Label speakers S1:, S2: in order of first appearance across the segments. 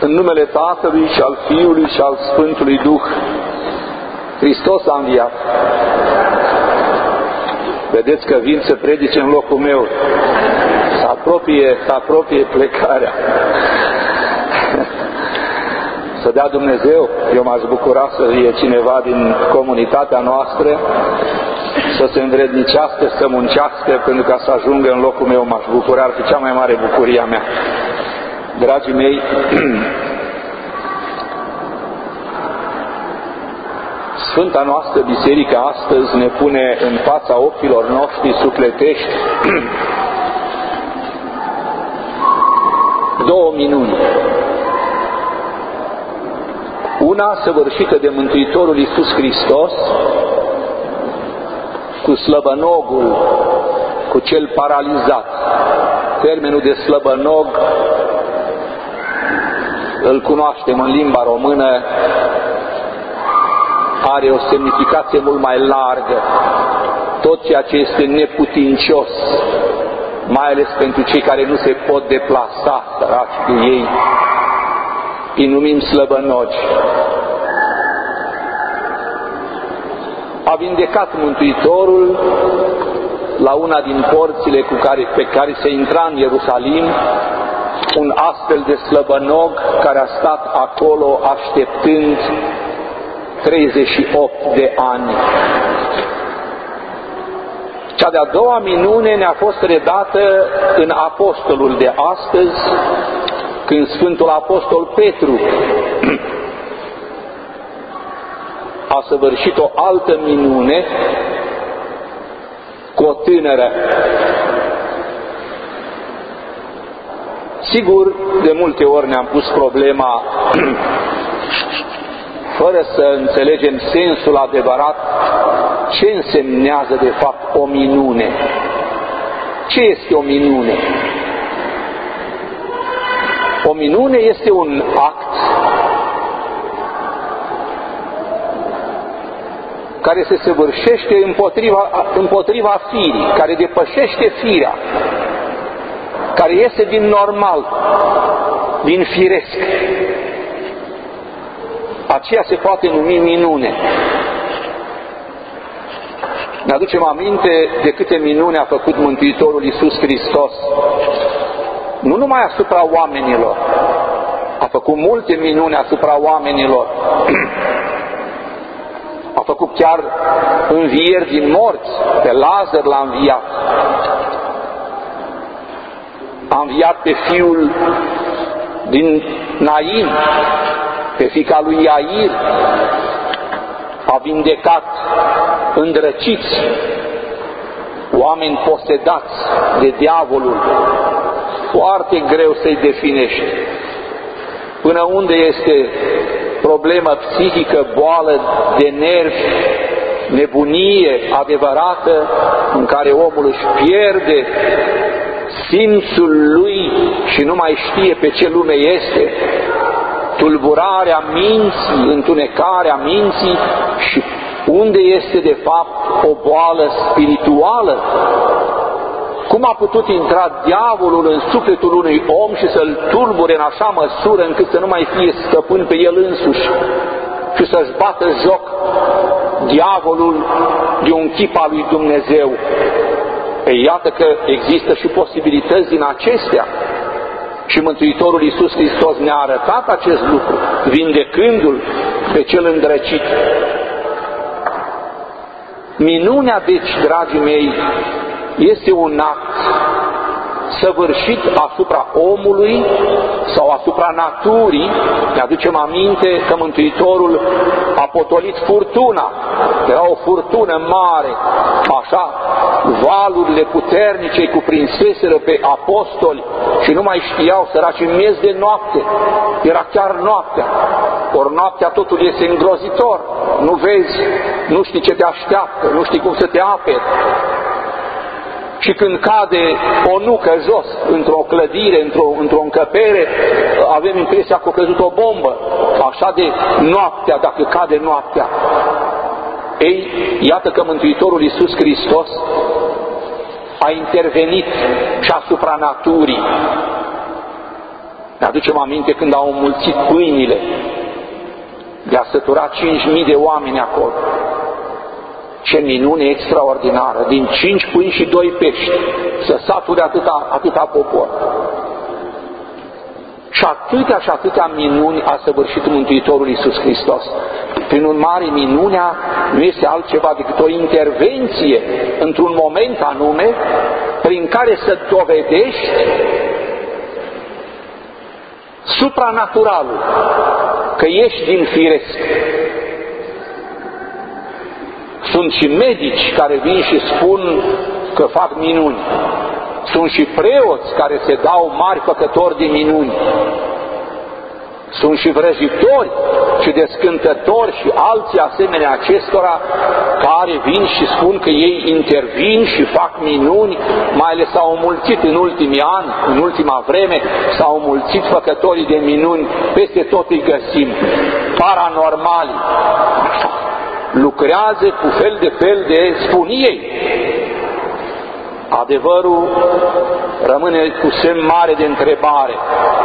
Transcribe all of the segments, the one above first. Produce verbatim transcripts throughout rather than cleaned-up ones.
S1: În numele Tatălui și al Fiului și al Sfântului Duh, Hristos a înviat. Vedeți că vin să predice în locul meu. Se apropie, se apropie plecarea. Să dea Dumnezeu, eu m-aș bucura să fie cineva din comunitatea noastră să se învrednicească, să muncească, pentru ca să ajungă în locul meu, m-aș bucura, ar fi cea mai mare bucuria mea. Dragii mei, Sfânta noastră Biserică astăzi ne pune în fața ochilor noștri sufletești două minuni. Una săvârșită de Mântuitorul Iisus Hristos cu slăbănogul, cu cel paralizat. Termenul de slăbănog îl cunoaștem în limba română, are o semnificație mult mai largă. Tot ceea ce este neputincios, mai ales pentru cei care nu se pot deplasa, săraci de ei, îi numim slăbănogi. A vindecat Mântuitorul la una din porțile cu care, pe care se intra în Ierusalim un astfel de slăbănog care a stat acolo așteptând treizeci și opt de ani. Cea de-a doua minune ne-a fost redată în apostolul de astăzi, când Sfântul Apostol Petru a săvârșit o altă minune cu o tânără. Sigur, de multe ori ne-am pus problema fără să înțelegem sensul adevărat, ce însemnează de fapt o minune. Ce este o minune? O minune este un act care se săvârșește împotriva, împotriva firii, care depășește firea, care iese din normal, din firesc. Aceea se poate numi minune. Ne aducem aminte de câte minuni a făcut Mântuitorul Iisus Hristos, nu numai asupra oamenilor, a făcut multe minuni asupra oamenilor. A făcut chiar învieri din morți, pe Lazar l-a înviat. A înviat pe fiul din Nain, pe fiica lui Iair, a vindecat îndrăciți, oameni posedați de diavolul. Foarte greu să-i definești. Până unde este problemă psihică, boală de nervi, nebunie adevărată, în care omul își pierde simțul lui și nu mai știe pe ce lume este, tulburarea minții, întunecarea minții, și unde este de fapt o boală spirituală. Cum a putut intra diavolul în sufletul unui om și să-l tulbure în așa măsură încât să nu mai fie stăpân pe el însuși și să-și bată joc diavolul de un chip al lui Dumnezeu? Ei, iată că există și posibilități din acestea. Și Mântuitorul Iisus Hristos ne-a arătat acest lucru, vindecându-l pe cel îndrăcit. Minunea, deci, dragii mei, este un act săvârșit asupra omului sau asupra naturii. Ne aducem aminte că Mântuitorul a potolit furtuna. Era o furtună mare, așa, valurile puternice cuprinseseră pe apostoli și nu mai știau, săraci, în miez de noapte. Era chiar noaptea. Ori noaptea totul este îngrozitor. Nu vezi, nu știi ce te așteaptă, nu știi cum să te aperi. Și când cade o nucă jos, într-o clădire, într-o, într-o încăpere, avem impresia că a căzut o bombă. Așa de noaptea, dacă cade noaptea. Ei, iată că Mântuitorul Iisus Hristos a intervenit și asupra naturii. Ne aducem aminte când au înmulțit pâinile, le-a săturat cinci mii de oameni acolo. Ce minune extraordinară! Din cinci pâini și doi pești să sature atâta, atâta popor. Și atâtea și atâtea minuni a săvârșit Mântuitorul Iisus Hristos. Prin urmare, minunea nu este altceva decât o intervenție într-un moment anume prin care să dovedești supranaturalul, că ești din firesc. Sunt și medici care vin și spun că fac minuni. Sunt și preoți care se dau mari făcători de minuni. Sunt și vrăjitori și descântători și alții asemenea acestora care vin și spun că ei intervin și fac minuni, mai ales s-au înmulțit în ultimii ani, în ultima vreme, s-au înmulțit făcătorii de minuni, peste tot îi găsim, paranormali. Lucrează cu fel de fel de spunii. Adevărul rămâne cu semn mare de întrebare.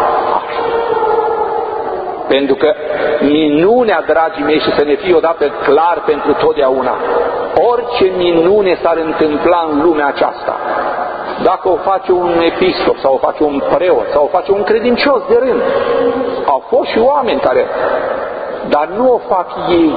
S1: Pentru că minunea, dragii mei, și să ne fie odată clar pentru totdeauna, orice minune s-ar întâmpla în lumea aceasta, dacă o face un episcop sau o face un preot sau o face un credincios de rând, au fost și oameni care, dar nu o fac ei.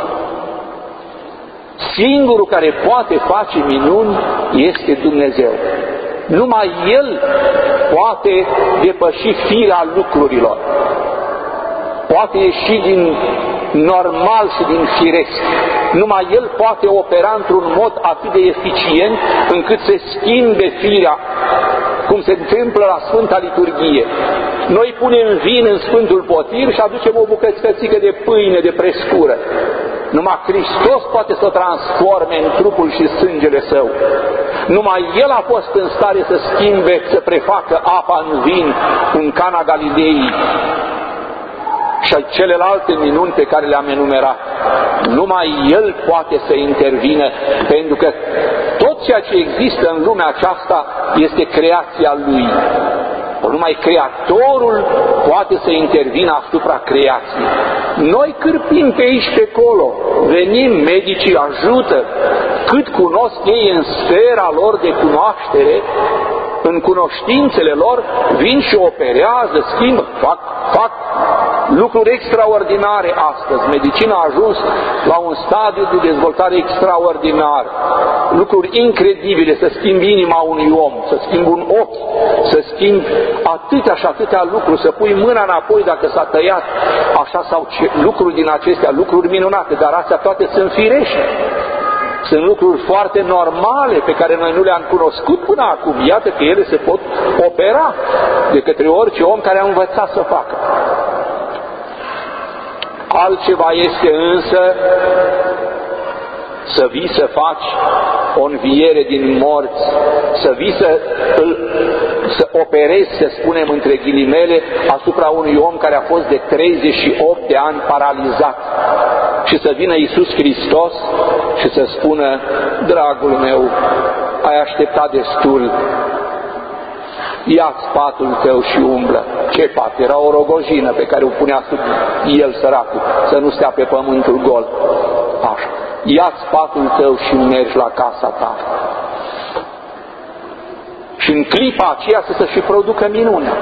S1: Singurul care poate face minuni este Dumnezeu. Numai El poate depăși firea lucrurilor. Poate ieși din normal și din firesc. Numai El poate opera într-un mod atât de eficient încât să schimbe firea, cum se întâmplă la Sfânta Liturghie. Noi punem vin în Sfântul Potir și aducem o bucățică de pâine de prescură. Numai Hristos poate să o transforme în trupul și sângele Său. Numai El a fost în stare să schimbe, să prefacă apa în vin în Cana Galilei și celelalte minuni pe care le-am enumerat. Numai El poate să intervină, pentru că tot ceea ce există în lumea aceasta este creația Lui. Numai Creatorul poate să intervină asupra creației. Noi cârpim pe aici pe acolo, venim, medicii ajută, cât cunosc ei în sfera lor de cunoaștere, în cunoștințele lor, vin și operează, schimbă, fac, fac lucruri extraordinare astăzi. Medicina a ajuns la un stadiu de dezvoltare extraordinar. Lucruri incredibile, să schimbi inima unui om, să schimbi un ochi, să schimbi atâtea și atâtea lucruri, să pui mâna înapoi dacă s-a tăiat, așa sau ce, lucruri din acestea, lucruri minunate, dar astea toate sunt firești. Sunt lucruri foarte normale pe care noi nu le-am cunoscut până acum. Iată că ele se pot opera de către orice om care a învățat să facă. Altceva este însă să vii să faci o înviere din morți, să vii să, să operezi, să spunem între ghilimele, asupra unui om care a fost de treizeci și opt de ani paralizat. Și să vină Iisus Hristos și să spună: dragul meu, ai așteptat destul, ia-ți patul tău și umblă. Ce pat? Era o rogojină pe care o punea sub el, săracul, să nu stea pe pământul gol. Așa. Ia-ți patul tău și mergi la casa ta. Și în clipa aceea să se și producă minunea.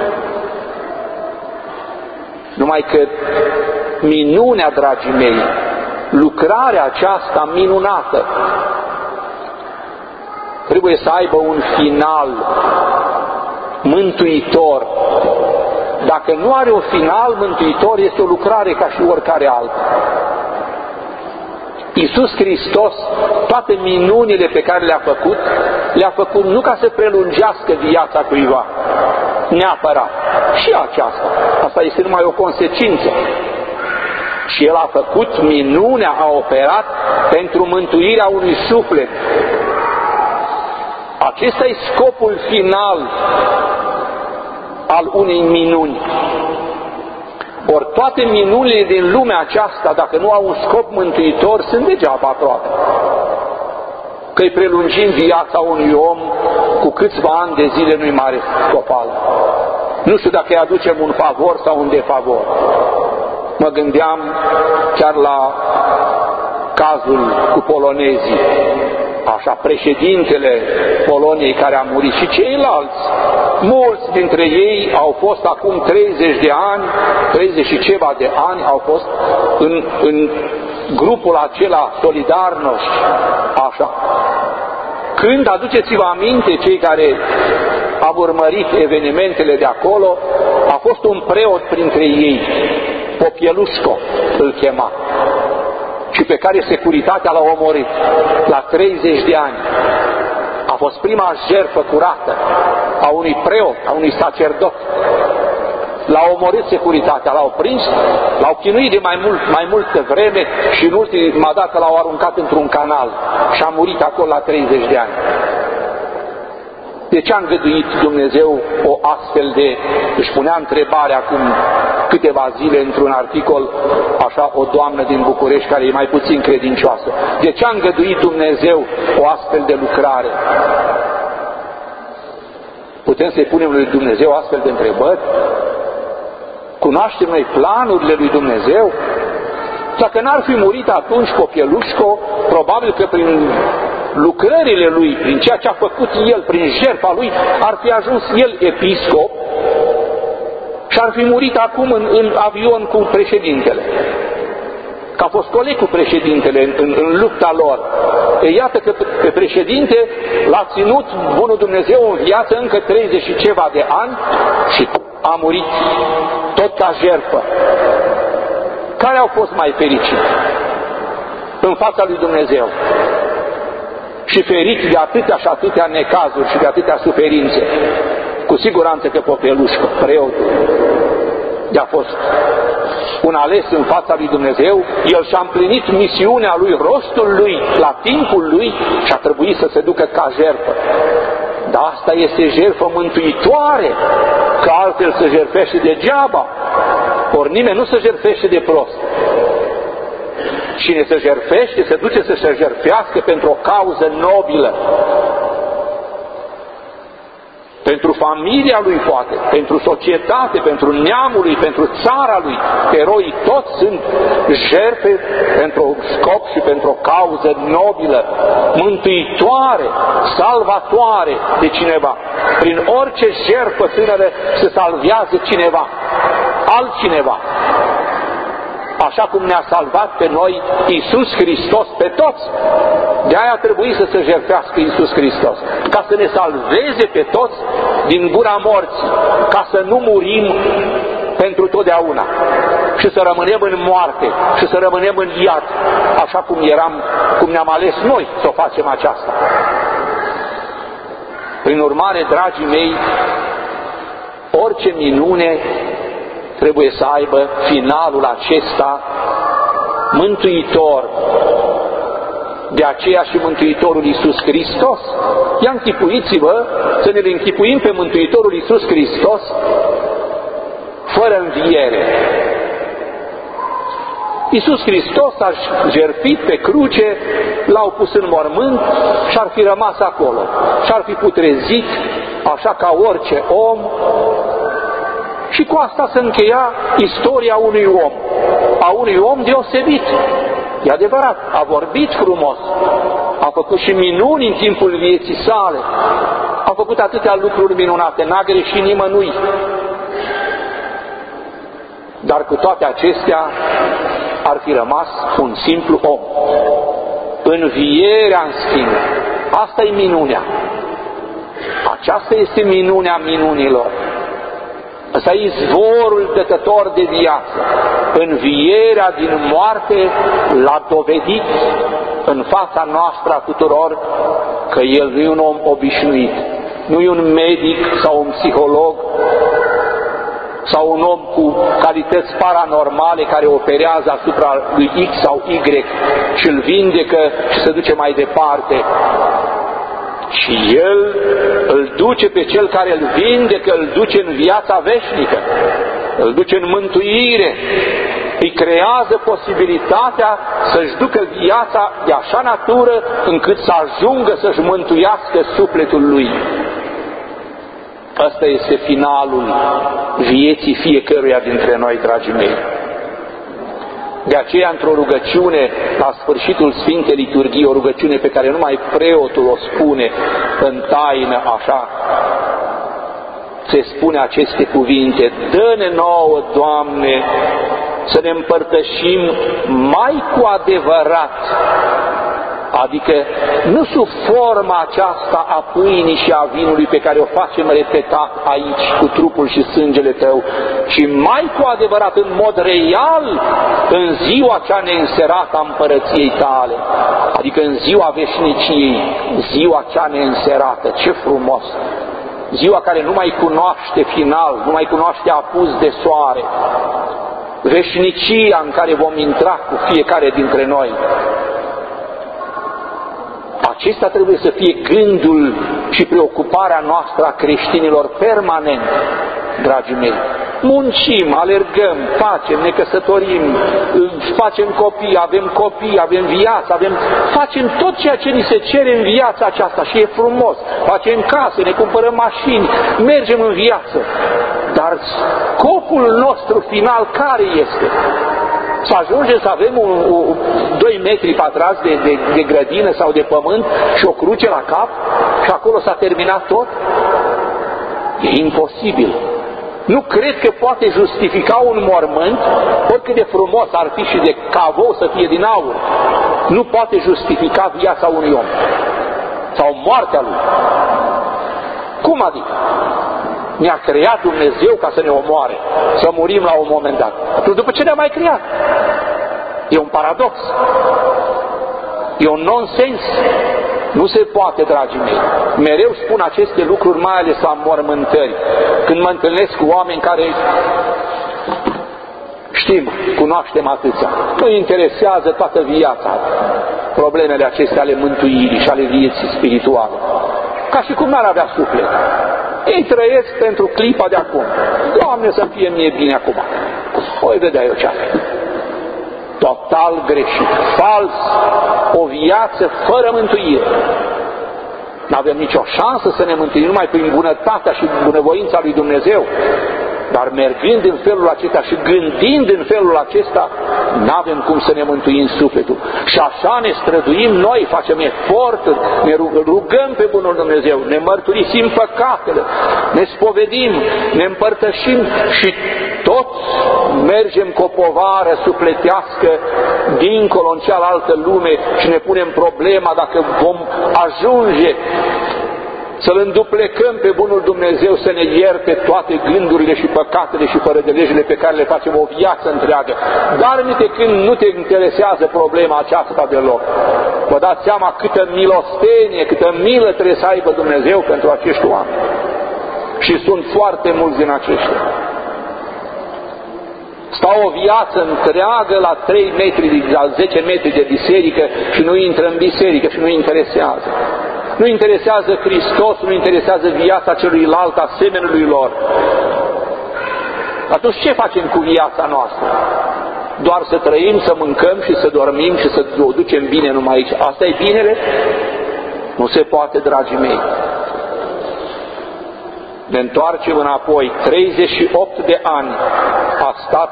S1: Numai că minunea, dragii mei, lucrarea aceasta minunată trebuie să aibă un final mântuitor. Dacă nu are un final mântuitor, este o lucrare ca și oricare alta. Iisus Hristos, toate minunile pe care le-a făcut, le-a făcut nu ca să prelungească viața cuiva, neapărat. Și aceasta. Asta este numai o consecință. Și El a făcut minunea, a operat pentru mântuirea unui suflet. Acesta e scopul final al unei minuni. Ori toate minunile din lumea aceasta, dacă nu au un scop mântuitor, sunt degeaba aproape. Că-i prelungim viața unui om cu câțiva ani de zile, nu-i mare scop alt. Nu știu dacă îi aducem un favor sau un defavor. Mă gândeam chiar la cazul cu polonezii, așa, președintele Poloniei care a murit și ceilalți. Mulți dintre ei au fost acum treizeci de ani, treizeci și ceva de ani au fost în, în grupul acela Solidarność, așa. Când, aduceți-vă aminte, cei care au urmărit evenimentele de acolo, a fost un preot printre ei, Popielușco îl chema, și pe care securitatea l-a omorât la treizeci de ani. A fost prima jertfă curată a unui preot, a unui sacerdot. L-a omorât securitatea, l-au prins, l-au chinuit de mai, mult, mai multă vreme și în ultima dată l-au aruncat într-un canal și a murit acolo la treizeci de ani. De ce a îngăduit Dumnezeu o astfel de, își punea întrebarea acum câteva zile într-un articol, așa, o doamnă din București care e mai puțin credincioasă. De ce a îngăduit Dumnezeu o astfel de lucrare? Putem să-i punem lui Dumnezeu astfel de întrebări? Cunoaștem noi planurile lui Dumnezeu? Dacă n-ar fi murit atunci Popielușco, probabil că prin lucrările lui, prin ceea ce a făcut el, prin jertfa lui, ar fi ajuns el episcop și ar fi murit acum în, în avion cu președintele. Că a fost coleg cu președintele în, în, în lupta lor. E, iată că pe președinte l-a ținut bunul Dumnezeu în viață încă treizeci și ceva de ani și a murit tot ca jertfă. Care au fost mai fericiți în fața lui Dumnezeu? Și feriți de atâtea și atâtea necazuri și de atâtea suferințe? Cu siguranță că Popielușco, preotul, de-a fost un ales în fața lui Dumnezeu, el și-a împlinit misiunea lui, rostul lui, la timpul lui și a trebuit să se ducă ca jertfă. Dar asta este jertfă mântuitoare, că altfel se jertfește degeaba. Ori nimeni nu se jertfește de prost. Cine se jertfește, se duce să se jertfească pentru o cauză nobilă. Pentru familia lui poate, pentru societate, pentru neamul lui, pentru țara lui. Eroii toți sunt jertfe pentru un scop și pentru o cauză nobilă, mântuitoare, salvatoare de cineva. Prin orice jertfă tânără se salvează cineva, altcineva. Așa cum ne-a salvat pe noi Iisus Hristos pe toți. De-aia a trebuit să se jertfească Iisus Hristos, ca să ne salveze pe toți din gura morții, ca să nu murim pentru totdeauna și să rămânem în moarte și să rămânem în iad, așa cum eram, cum ne-am ales noi să o facem aceasta. Prin urmare, dragii mei, orice minune trebuie să aibă finalul acesta mântuitor. De aceea și Mântuitorul Iisus Hristos, ia închipuiți-vă să ne închipuim pe Mântuitorul Iisus Hristos fără înviere. Iisus Hristos a jertfit pe cruce, l-au pus în mormânt și ar fi rămas acolo. Și ar fi putrezit așa ca orice om. Și cu asta se încheia istoria unui om, a unui om deosebit. E adevărat, a vorbit frumos, a făcut și minuni în timpul vieții sale, a făcut atâtea lucruri minunate, n-a greșit nimănui. Dar cu toate acestea ar fi rămas un simplu om. Învierea, în schimb, asta e minunea. Aceasta este minunea minunilor. Ăsta e izvorul dătător de viață. Învierea din moarte l-a dovedit în fața noastră a tuturor că el nu e un om obișnuit, nu e un medic sau un psiholog sau un om cu calități paranormale care operează asupra lui X sau Y și îl vindecă și se duce mai departe. Și El îl duce pe cel care îl vindecă, îl duce în viața veșnică, îl duce în mântuire, îi creează posibilitatea să-și ducă viața de așa natură încât să ajungă să-și mântuiască sufletul lui. Ăsta este finalul vieții fiecăruia dintre noi, dragii mei. De aceea, într-o rugăciune, la sfârșitul Sfintei Liturghii, o rugăciune pe care numai preotul o spune în taină, așa, se spune aceste cuvinte: dă-ne nouă, Doamne, să ne împărtășim mai cu adevărat, adică nu sub forma aceasta a pâinii și a vinului pe care o facem repetat aici cu trupul și sângele Tău, ci mai cu adevărat, în mod real, în ziua cea neînserată a împărăției Tale, adică în ziua veșniciei, ziua cea neînserată. Ce frumos! Ziua care nu mai cunoaște final, nu mai cunoaște apus de soare, veșnicia în care vom intra cu fiecare dintre noi. Acesta trebuie să fie gândul și preocuparea noastră a creștinilor permanent, dragii mei. Muncim, alergăm, facem, ne căsătorim, facem copii, avem copii, avem viață, avem... facem tot ceea ce ni se cere în viața aceasta și e frumos. Facem case, ne cumpărăm mașini, mergem în viață. Dar scopul nostru final care este? Să ajungem să avem un, un, doi metri pătrați de, de, de grădină sau de pământ și o cruce la cap și acolo s-a terminat tot? E imposibil. Nu cred că poate justifica un mormânt, oricât de frumos ar fi și de cavou să fie din aur. Nu poate justifica viața unui om sau moartea lui. Cum adică? Ne-a creat Dumnezeu ca să ne omoare, să murim la un moment dat. Atunci după ce ne-a mai creat? E un paradox. E un nonsens. Nu se poate, dragii mei. Mereu spun aceste lucruri, mai ales la mormântări. Când mă întâlnesc cu oameni care știm, cunoaștem atâția, nu interesează toată viața problemele acestea ale mântuirii și ale vieții spirituale. Ca și cum n-ar avea suflet. Ei trăiesc pentru clipa de acum. Doamne, să fie mie bine acum. O vedea eu ce total greșit, fals, o viață fără mântuire. N-avem nicio șansă să ne mântuim numai prin bunătatea și bunăvoința lui Dumnezeu, dar mergând în felul acesta și gândind în felul acesta, n-avem cum să ne mântuim sufletul. Și așa ne străduim noi, facem eforturi, ne rugăm pe bunul Dumnezeu, ne mărturisim păcatele, ne spovedim, ne împărtășim și toți mergem cu o povară sufletească dincolo în cealaltă lume și ne punem problema dacă vom ajunge să-L înduplecăm pe bunul Dumnezeu să ne ierte toate gândurile și păcatele și fără de legile pe care le facem o viață întreagă. Dar nici când nu te interesează problema aceasta deloc. Vă dați seama câtă milostenie, câtă milă trebuie să aibă Dumnezeu pentru acești oameni. Și sunt foarte mulți din aceștia. Stau o viață întreagă la trei metri, la zece metri de biserică și nu intră în biserică și nu interesează. Nu interesează Hristos, nu interesează viața celuilalt asemenului lor. Atunci ce facem cu viața noastră? Doar să trăim, să mâncăm și să dormim și să o ducem bine numai aici. Asta e binele? Nu se poate, dragii mei. Ne întoarcem înapoi. treizeci și opt de ani a stat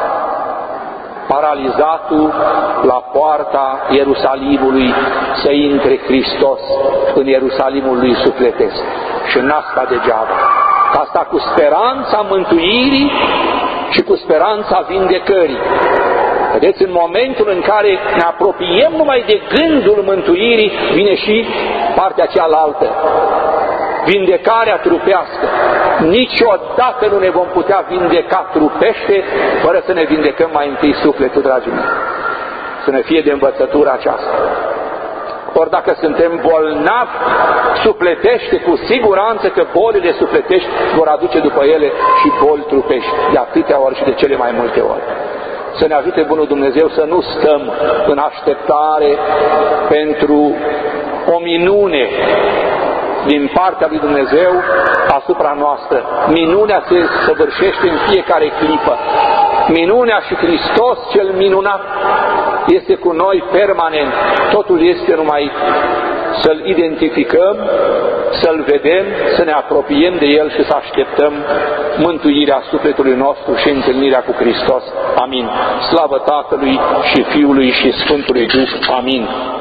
S1: paralizatul la poarta Ierusalimului să intre Hristos în Ierusalimul lui sufletesc. Și n-a stat degeaba. Asta cu speranța mântuirii și cu speranța vindecării. Vedeți, în momentul în care ne apropiem numai de gândul mântuirii, vine și partea cealaltă. Vindecarea trupească. Niciodată nu ne vom putea vindeca trupește fără să ne vindecăm mai întâi sufletul, dragii mei. Să ne fie de învățătura aceasta. Ori dacă suntem bolnavi sufletește, cu siguranță că bolile sufletești vor aduce după ele și boli trupești, de atâtea ori și de cele mai multe ori. Să ne ajute bunul Dumnezeu să nu stăm în așteptare pentru o minune din partea lui Dumnezeu asupra noastră. Minunea se săvârșește în fiecare clipă. Minunea și Hristos cel minunat este cu noi permanent. Totul este numai să-L identificăm, să-L vedem, să ne apropiem de El și să așteptăm mântuirea sufletului nostru și întâlnirea cu Hristos. Amin. Slavă Tatălui și Fiului și Sfântului Duh. Amin.